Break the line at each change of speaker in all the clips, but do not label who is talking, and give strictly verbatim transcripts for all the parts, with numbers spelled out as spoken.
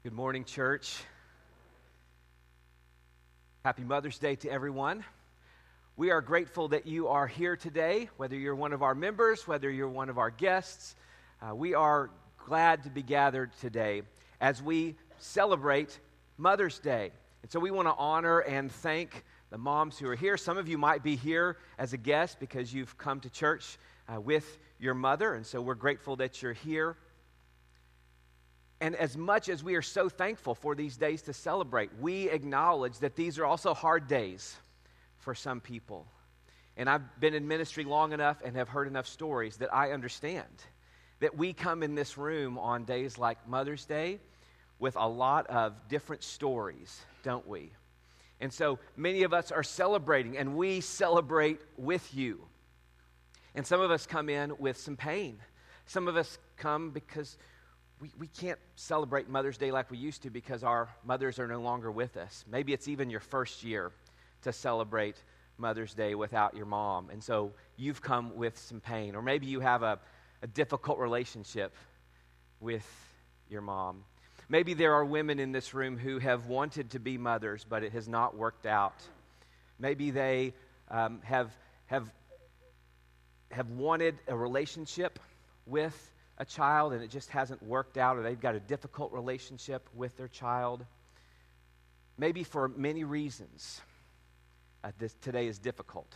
Good morning, church. Happy Mother's Day to everyone. We are grateful that you are here today, whether you're one of our members, whether you're one of our guests. Uh, we are glad to be gathered today as we celebrate Mother's Day. And so we want to honor and thank the moms who are here. Some of you might be here as a guest because you've come to church uh, with your mother, and so we're grateful that you're here. And as much as we are so thankful for these days to celebrate, we acknowledge that these are also hard days for some people. And I've been in ministry long enough and have heard enough stories that I understand that we come in this room on days like Mother's Day with a lot of different stories, don't we? And so many of us are celebrating, and we celebrate with you. And some of us come in with some pain. Some of us come because We, we can't celebrate Mother's Day like we used to because our mothers are no longer with us. Maybe it's even your first year to celebrate Mother's Day without your mom. And so you've come with some pain. Or maybe you have a, a difficult relationship with your mom. Maybe there are women in this room who have wanted to be mothers, but it has not worked out. Maybe they um, have, have, have wanted a relationship with a child and it just hasn't worked out, or they've got a difficult relationship with their child. Maybe for many reasons, uh, this today is difficult.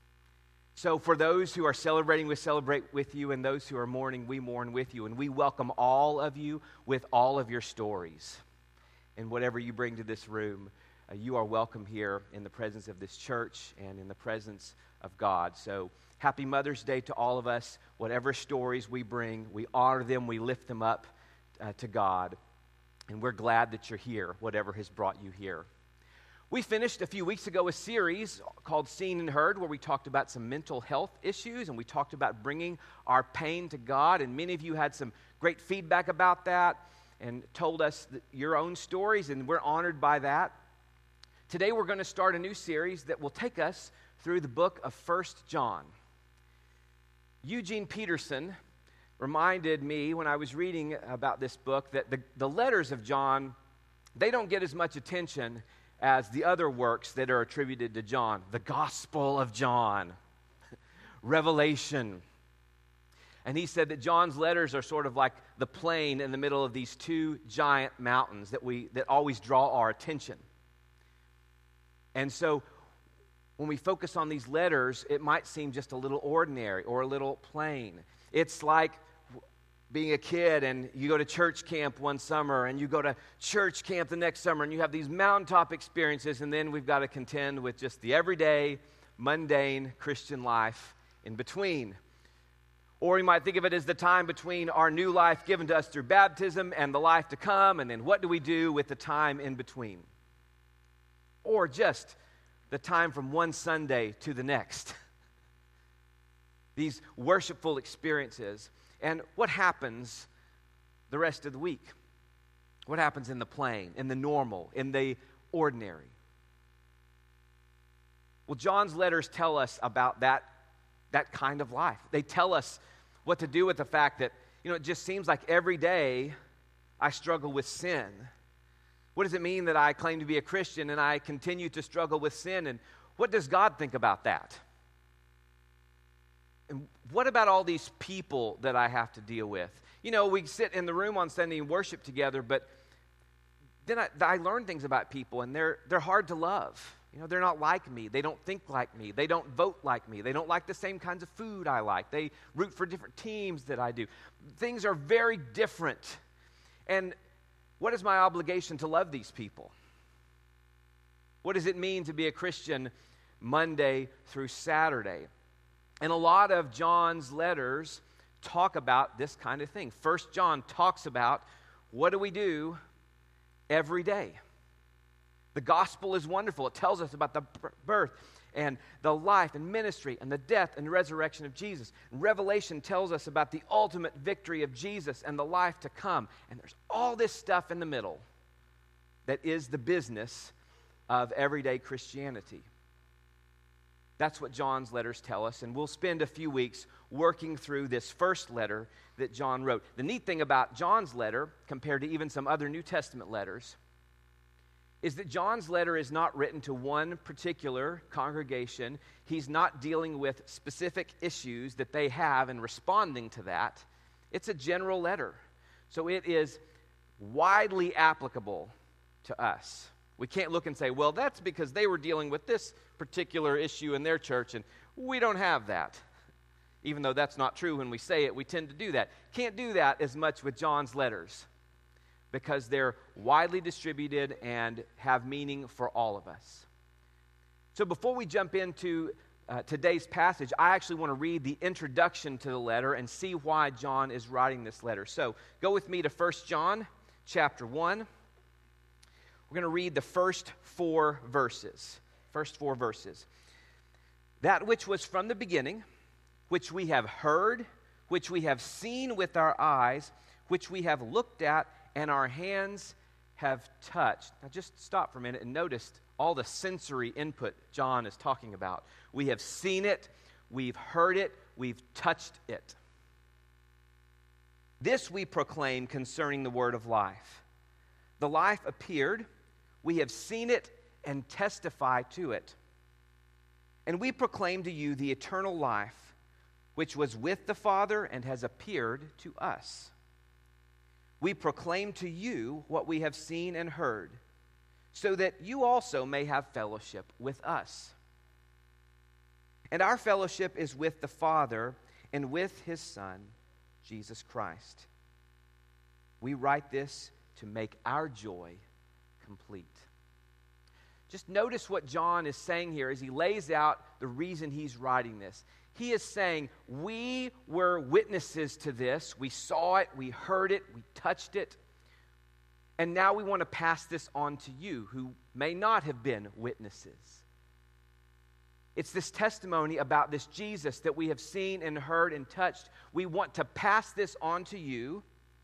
So for those who are celebrating, we celebrate with you, and those who are mourning, we mourn with you. And we welcome all of you with all of your stories. And whatever you bring to this room, uh, you are welcome here in the presence of this church and in the presence of God. So happy Mother's Day to all of us. Whatever stories we bring, we honor them, we lift them up uh, to God. And we're glad that you're here, whatever has brought you here. We finished a few weeks ago a series called Seen and Heard, where we talked about some mental health issues, and we talked about bringing our pain to God. And many of you had some great feedback about that and told us your own stories, and we're honored by that. Today we're going to start a new series that will take us through the book of First John. Eugene Peterson reminded me when I was reading about this book that the, the letters of John, they don't get as much attention as the other works that are attributed to John. The Gospel of John, Revelation. And he said that John's letters are sort of like the plain in the middle of these two giant mountains that we that always draw our attention. And so when we focus on these letters, it might seem just a little ordinary or a little plain. It's like being a kid and you go to church camp one summer and you go to church camp the next summer and you have these mountaintop experiences, and then we've got to contend with just the everyday, mundane Christian life in between. Or we might think of it as the time between our new life given to us through baptism and the life to come, and then what do we do with the time in between? Or just the time from one Sunday to the next. These worshipful experiences. And what happens the rest of the week? What happens in the plain, in the normal, in the ordinary? Well, John's letters tell us about that, that kind of life. They tell us what to do with the fact that, you know, it just seems like every day I struggle with sin. What does it mean that I claim to be a Christian and I continue to struggle with sin? And what does God think about that? And what about all these people that I have to deal with? You know, we sit in the room on Sunday and worship together, but then I, I learn things about people, and they're they're hard to love. You know, they're not like me. They don't think like me. They don't vote like me. They don't like the same kinds of food I like. They root for different teams that I do. Things are very different. And what is my obligation to love these people? What does it mean to be a Christian Monday through Saturday? And a lot of John's letters talk about this kind of thing. First John talks about what do we do every day. The gospel is wonderful. It tells us about the birth and the life and ministry and the death and resurrection of Jesus. Revelation tells us about the ultimate victory of Jesus and the life to come. And there's all this stuff in the middle that is the business of everyday Christianity. That's what John's letters tell us, and we'll spend a few weeks working through this first letter that John wrote. The neat thing about John's letter, compared to even some other New Testament letters, is that John's letter is not written to one particular congregation. He's not dealing with specific issues that they have and responding to that. It's a general letter, so it is widely applicable to us. We can't look and say, well, that's because they were dealing with this particular issue in their church, and we don't have that. Even though that's not true when we say it, we tend to do that. Can't do that as much with John's letters because they're widely distributed and have meaning for all of us. So before we jump into uh, today's passage, I actually want to read the introduction to the letter and see why John is writing this letter. So go with me to First John chapter one. We're going to read the first four verses. First four verses. That which was from the beginning, which we have heard, which we have seen with our eyes, which we have looked at, and our hands have touched. Now just stop for a minute and notice all the sensory input John is talking about. We have seen it, we've heard it, we've touched it. This we proclaim concerning the word of life. The life appeared, we have seen it and testify to it. And we proclaim to you the eternal life, which was with the Father and has appeared to us. We proclaim to you what we have seen and heard, so that you also may have fellowship with us. And our fellowship is with the Father and with his Son, Jesus Christ. We write this to make our joy complete. Just notice what John is saying here as he lays out the reason he's writing this. He is saying, we were witnesses to this. We saw it, we heard it, we touched it. And now we want to pass this on to you who may not have been witnesses. It's this testimony about this Jesus that we have seen and heard and touched. We want to pass this on to you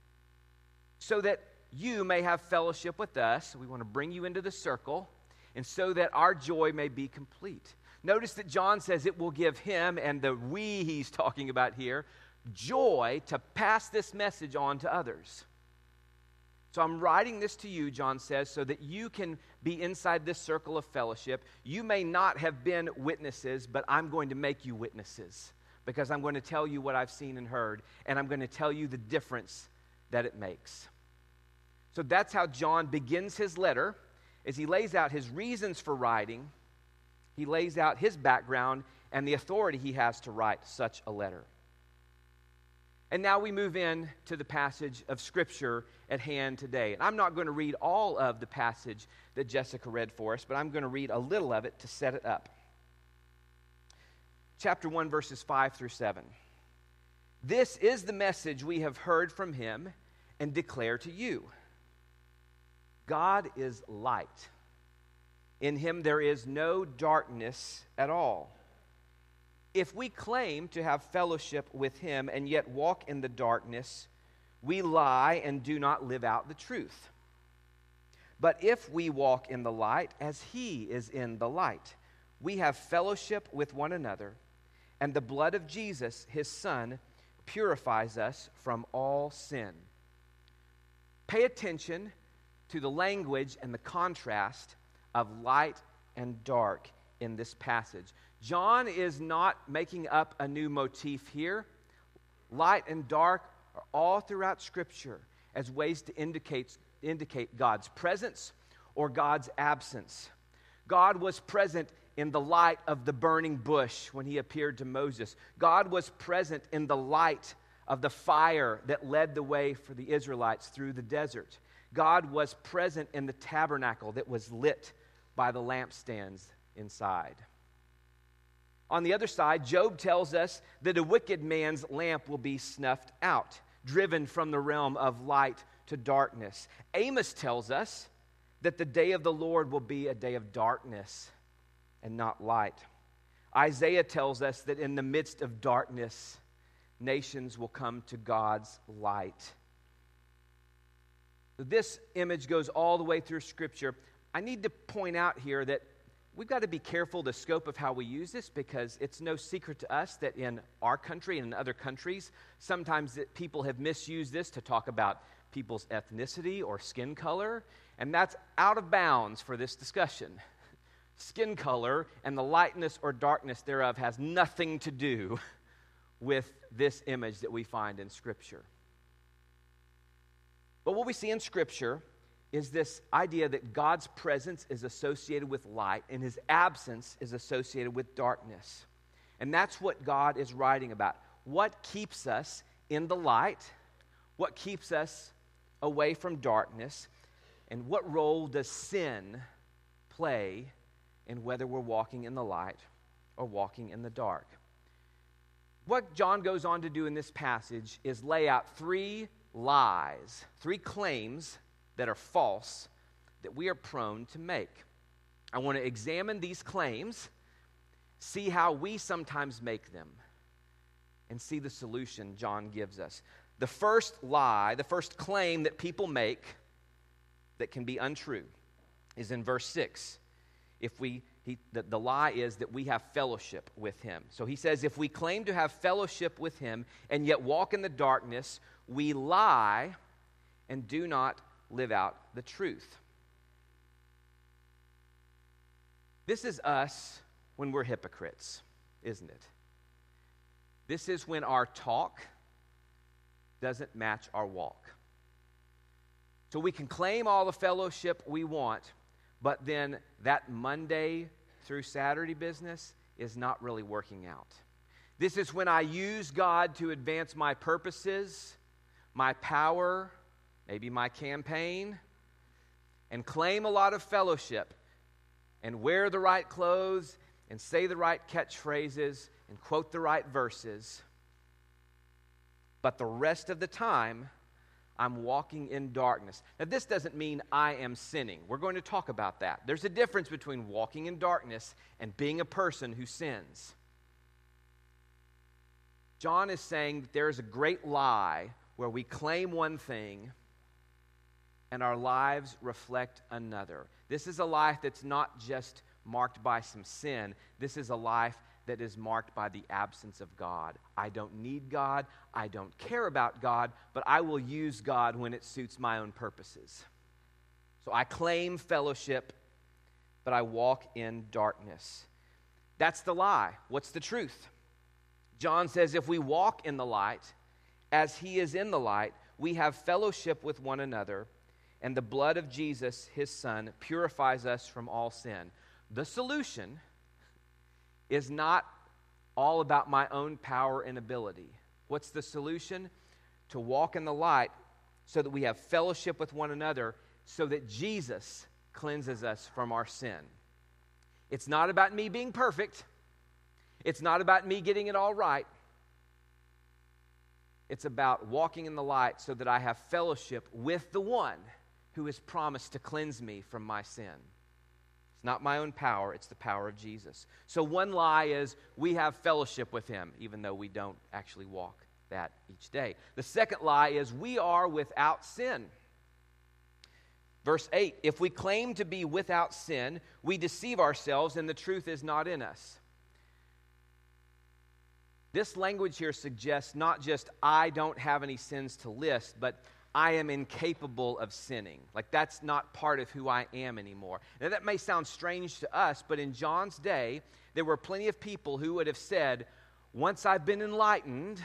so that you may have fellowship with us. We want to bring you into the circle, and so that our joy may be complete. Notice that John says it will give him, and the we he's talking about here, joy to pass this message on to others. So I'm writing this to you, John says, so that you can be inside this circle of fellowship. You may not have been witnesses, but I'm going to make you witnesses because I'm going to tell you what I've seen and heard, and I'm going to tell you the difference that it makes. So that's how John begins his letter. As he lays out his reasons for writing, he lays out his background and the authority he has to write such a letter. And now we move in to the passage of Scripture at hand today. And I'm not going to read all of the passage that Jessica read for us, but I'm going to read a little of it to set it up. Chapter one, verses five through seven. This is the message we have heard from him and declare to you. God is light. In him there is no darkness at all. If we claim to have fellowship with him and yet walk in the darkness, we lie and do not live out the truth. But if we walk in the light as he is in the light, we have fellowship with one another, and the blood of Jesus, his Son, purifies us from all sin. Pay attention to the language and the contrast of light and dark in this passage. John is not making up a new motif here. Light and dark are all throughout Scripture as ways to indicate, indicate God's presence or God's absence. God was present in the light of the burning bush when he appeared to Moses. God was present in the light of the fire that led the way for the Israelites through the desert. God was present in the tabernacle that was lit by the lampstands inside. On the other side, Job tells us that a wicked man's lamp will be snuffed out, driven from the realm of light to darkness. Amos tells us that the day of the Lord will be a day of darkness and not light. Isaiah tells us that in the midst of darkness, nations will come to God's light. This image goes all the way through Scripture. I need to point out here that we've got to be careful the scope of how we use this, because it's no secret to us that in our country and in other countries, sometimes that people have misused this to talk about people's ethnicity or skin color, and that's out of bounds for this discussion. Skin color and the lightness or darkness thereof has nothing to do with this image that we find in Scripture. But what we see in Scripture is this idea that God's presence is associated with light and his absence is associated with darkness. And that's what God is writing about. What keeps us in the light? What keeps us away from darkness? And what role does sin play in whether we're walking in the light or walking in the dark? What John goes on to do in this passage is lay out three lies, three claims that are false that we are prone to make. I want to examine these claims, see how we sometimes make them, and see the solution John gives us. The first lie, the first claim that people make that can be untrue is in verse six. If we, he, the, the lie is that we have fellowship with him. So he says, if we claim to have fellowship with him and yet walk in the darkness, we lie and do not live out the truth. This is us when we're hypocrites, isn't it? This is when our talk doesn't match our walk. So we can claim all the fellowship we want, but then that Monday through Saturday business is not really working out. This is when I use God to advance my purposes, my power, maybe my campaign, and claim a lot of fellowship, and wear the right clothes, and say the right catchphrases, and quote the right verses. But the rest of the time, I'm walking in darkness. Now, this doesn't mean I am sinning. We're going to talk about that. There's a difference between walking in darkness and being a person who sins. John is saying that there is a great lie where we claim one thing and our lives reflect another. This is a life that's not just marked by some sin. This is a life that is marked by the absence of God. I don't need God. I don't care about God, but I will use God when it suits my own purposes. So I claim fellowship, but I walk in darkness. That's the lie. What's the truth? John says, if we walk in the light, as he is in the light, we have fellowship with one another, and the blood of Jesus, his Son, purifies us from all sin. The solution is not all about my own power and ability. What's the solution? To walk in the light so that we have fellowship with one another, so that Jesus cleanses us from our sin. It's not about me being perfect. It's not about me getting it all right. It's about walking in the light so that I have fellowship with the one who has promised to cleanse me from my sin. It's not my own power, it's the power of Jesus. So one lie is we have fellowship with him, even though we don't actually walk that each day. The second lie is we are without sin. Verse eight, if we claim to be without sin, we deceive ourselves and the truth is not in us. This language here suggests not just I don't have any sins to list, but I am incapable of sinning. Like that's not part of who I am anymore. Now that may sound strange to us, but in John's day, there were plenty of people who would have said, once I've been enlightened,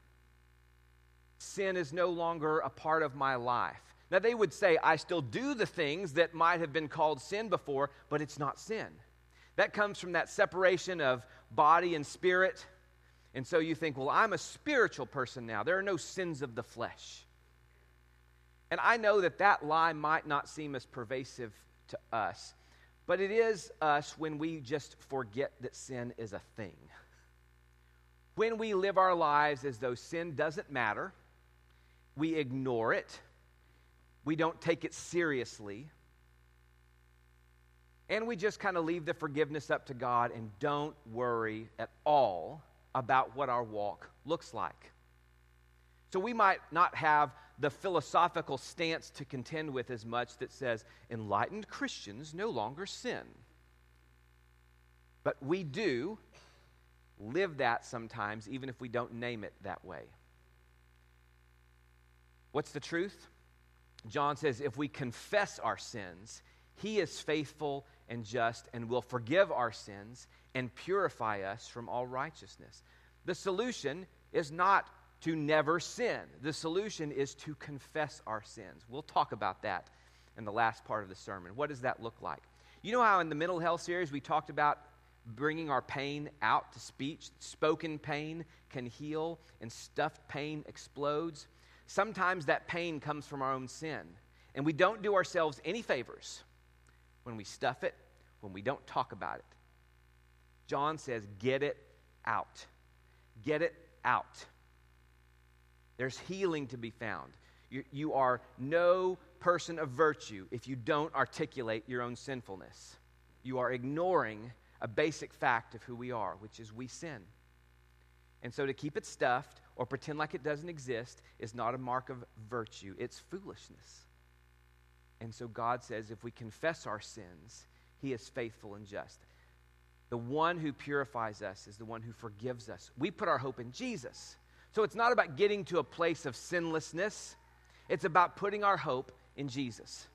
sin is no longer a part of my life. Now they would say, I still do the things that might have been called sin before, but it's not sin. That comes from that separation of body and spirit. And so you think, well, I'm a spiritual person now. There are no sins of the flesh. And I know that that lie might not seem as pervasive to us, but it is us when we just forget that sin is a thing. When we live our lives as though sin doesn't matter, we ignore it, we don't take it seriously, and we just kind of leave the forgiveness up to God and don't worry at all about what our walk looks like. So we might not have the philosophical stance to contend with as much that says, enlightened Christians no longer sin. But we do live that sometimes, even if we don't name it that way. What's the truth? John says, if we confess our sins, he is faithful and just and will forgive our sins and purify us from all righteousness. The solution is not to never sin. The solution is to confess our sins. We'll talk about that in the last part of the sermon. What does that look like? You know how in the mental health series we talked about bringing our pain out to speech? Spoken pain can heal and stuffed pain explodes. Sometimes that pain comes from our own sin. And we don't do ourselves any favors when we stuff it, when we don't talk about it. John says, get it out. Get it out. There's healing to be found. You, you are no person of virtue if you don't articulate your own sinfulness. You are ignoring a basic fact of who we are, which is we sin. And so to keep it stuffed or pretend like it doesn't exist is not a mark of virtue. It's foolishness. And so God says if we confess our sins, he is faithful and just. The one who purifies us is the one who forgives us. We put our hope in Jesus. So it's not about getting to a place of sinlessness. It's about putting our hope in Jesus.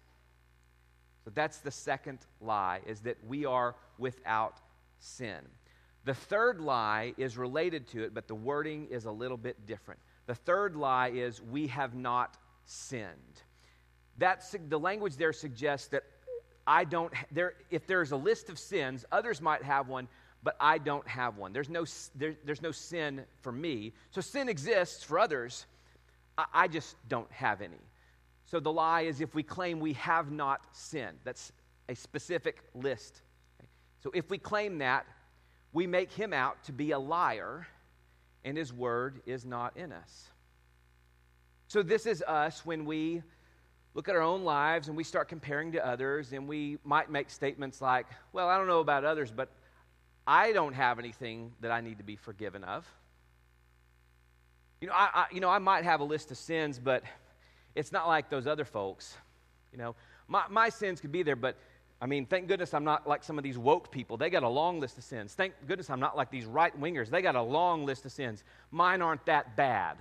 So that's the second lie, is that we are without sin. The third lie is related to it, but the wording is a little bit different. The third lie is we have not sinned. That's, the language there suggests that I don't, there, if there's a list of sins, others might have one, but I don't have one. There's no, there, there's no sin for me. So sin exists for others. I, I just don't have any. So the lie is if we claim we have not sinned. That's a specific list. Okay? So if we claim that, we make him out to be a liar, and his word is not in us. So this is us when we look at our own lives and we start comparing to others, and we might make statements like, well, I don't know about others, but I don't have anything that I need to be forgiven of. You know, I, I, you know, I might have a list of sins, but it's not like those other folks. You know, my, my sins could be there, but I mean, thank goodness I'm not like some of these woke people. They got a long list of sins. Thank goodness I'm not like these right-wingers. They got a long list of sins. Mine aren't that bad.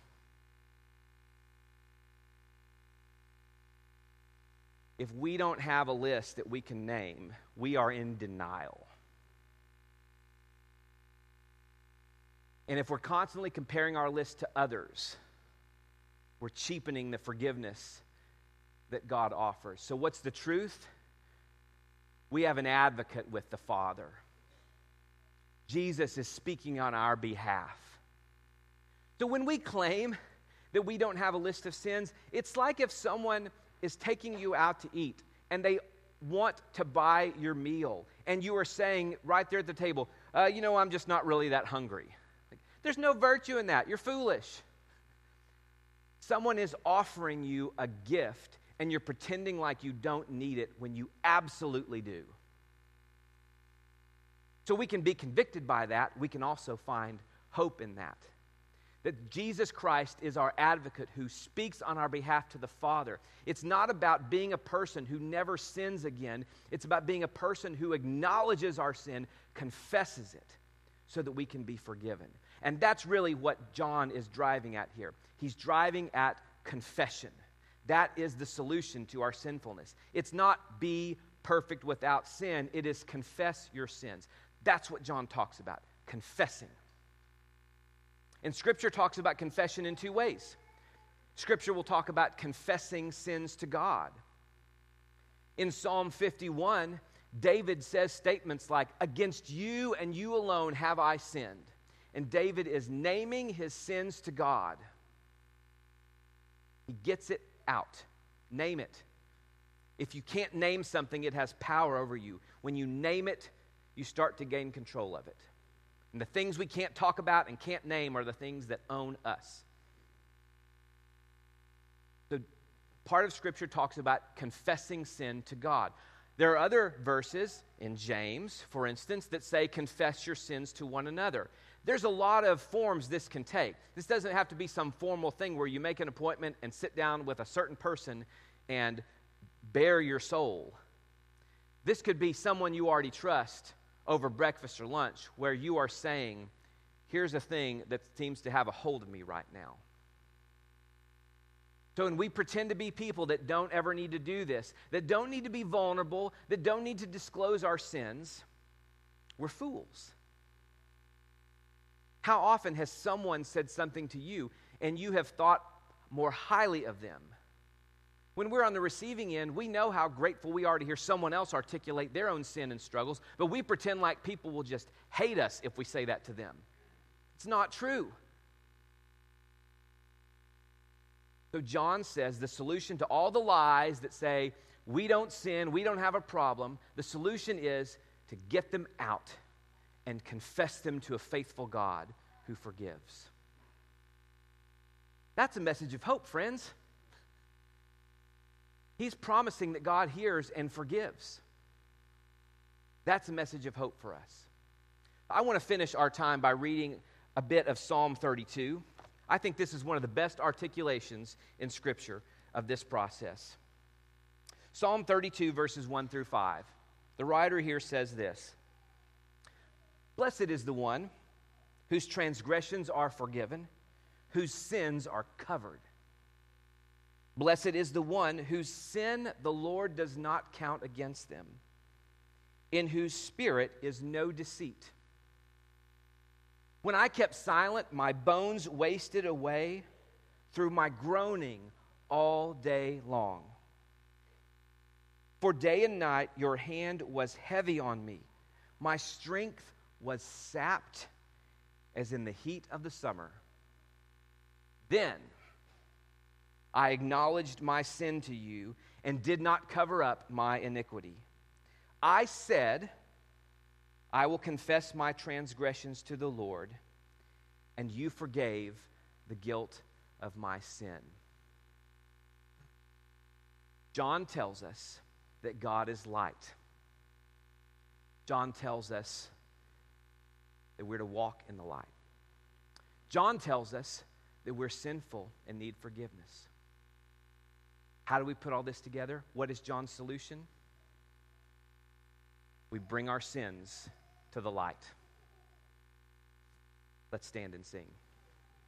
If we don't have a list that we can name, we are in denial. And if we're constantly comparing our list to others, we're cheapening the forgiveness that God offers. So what's the truth? We have an advocate with the Father. Jesus is speaking on our behalf. So when we claim that we don't have a list of sins, it's like if someone is taking you out to eat and they want to buy your meal, and you are saying right there at the table, uh, you know, I'm just not really that hungry. Like, there's no virtue in that. You're foolish. Someone is offering you a gift, and you're pretending like you don't need it when you absolutely do. So we can be convicted by that. We can also find hope in that. That Jesus Christ is our advocate who speaks on our behalf to the Father. It's not about being a person who never sins again. It's about being a person who acknowledges our sin, confesses it, so that we can be forgiven. And that's really what John is driving at here. He's driving at confession. That is the solution to our sinfulness. It's not be perfect without sin. It is confess your sins. That's what John talks about, confessing. And Scripture talks about confession in two ways. Scripture will talk about confessing sins to God. In Psalm fifty-one, David says statements like, against you and you alone have I sinned. And David is naming his sins to God. He gets it out. Name it. If you can't name something, it has power over you. When you name it, you start to gain control of it. And the things we can't talk about and can't name are the things that own us. So part of Scripture talks about confessing sin to God. There are other verses in James, for instance, that say confess your sins to one another. There's a lot of forms this can take. This doesn't have to be some formal thing where you make an appointment and sit down with a certain person and bare your soul. This could be someone you already trust over breakfast or lunch where you are saying, here's a thing that seems to have a hold of me right now. So when we pretend to be people that don't ever need to do this, that don't need to be vulnerable, that don't need to disclose our sins, we're fools. How often has someone said something to you and you have thought more highly of them? When we're on the receiving end, we know how grateful we are to hear someone else articulate their own sin and struggles, but we pretend like people will just hate us if we say that to them. It's not true. So John says the solution to all the lies that say we don't sin, we don't have a problem, the solution is to get them out and confess them to a faithful God who forgives. That's a message of hope, friends. He's promising that God hears and forgives. That's a message of hope for us. I want to finish our time by reading a bit of Psalm thirty-two. I think this is one of the best articulations in Scripture of this process. Psalm thirty-two, verses one through five. The writer here says this: Blessed is the one whose transgressions are forgiven, whose sins are covered. Blessed is the one whose sin the Lord does not count against them, in whose spirit is no deceit. When I kept silent, my bones wasted away through my groaning all day long. For day and night your hand was heavy on me. My strength was sapped as in the heat of the summer. Then I acknowledged my sin to you and did not cover up my iniquity. I said, I will confess my transgressions to the Lord, and you forgave the guilt of my sin. John tells us that God is light. John tells us that we're to walk in the light. John tells us that we're sinful and need forgiveness. How do we put all this together? What is John's solution? We bring our sins to the light. Let's stand and sing.